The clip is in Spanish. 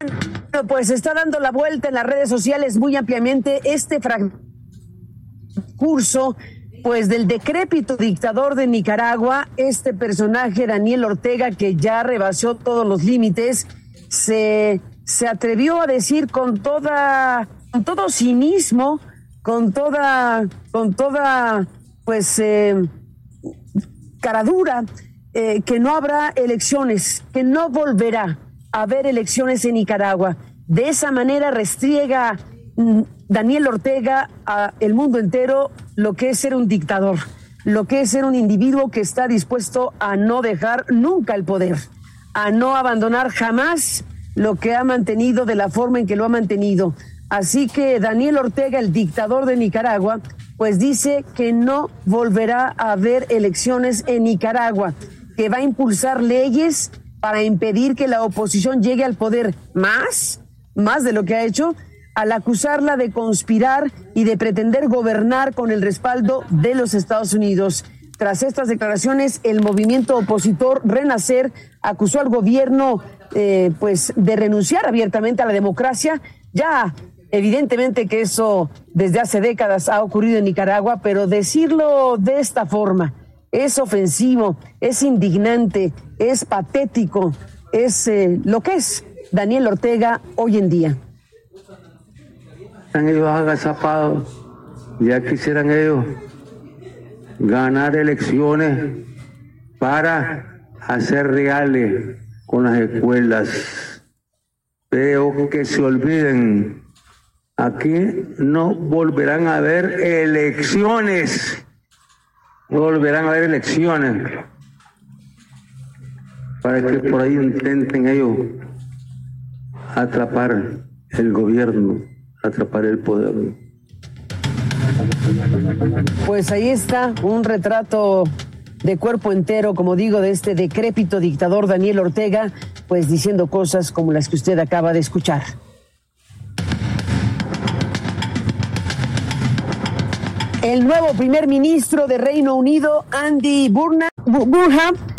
Pues está dando la vuelta en las redes sociales muy ampliamente este curso pues del decrépito dictador de Nicaragua, este personaje Daniel Ortega, que ya rebasó todos los límites, se atrevió a decir con todo cinismo, con toda pues caradura, que no habrá elecciones, que no volverá a haber elecciones en Nicaragua. De esa manera restriega Daniel Ortega a el mundo entero lo que es ser un dictador, lo que es ser un individuo que está dispuesto a no dejar nunca el poder, a no abandonar jamás lo que ha mantenido de la forma en que lo ha mantenido. Así que Daniel Ortega, el dictador de Nicaragua, pues dice que no volverá a haber elecciones en Nicaragua, que va a impulsar leyes para impedir que la oposición llegue al poder, más de lo que ha hecho, al acusarla de conspirar y de pretender gobernar con el respaldo de los Estados Unidos. Tras estas declaraciones, el movimiento opositor Renacer acusó al gobierno pues de renunciar abiertamente a la democracia. Ya evidentemente que eso desde hace décadas ha ocurrido en Nicaragua, pero decirlo de esta forma es ofensivo, es indignante, es patético, es lo que es Daniel Ortega hoy en día. Están ellos agazapados, ya quisieran ellos ganar elecciones para hacer reales con las escuelas. Pero que se olviden, aquí no volverán a haber elecciones, no volverán a haber elecciones, para que por ahí intenten ellos atrapar el gobierno, atrapar el poder. Pues ahí está un retrato de cuerpo entero, como digo, de este decrépito dictador Daniel Ortega, pues diciendo cosas como las que usted acaba de escuchar. El nuevo primer ministro de Reino Unido, Andy Burnham,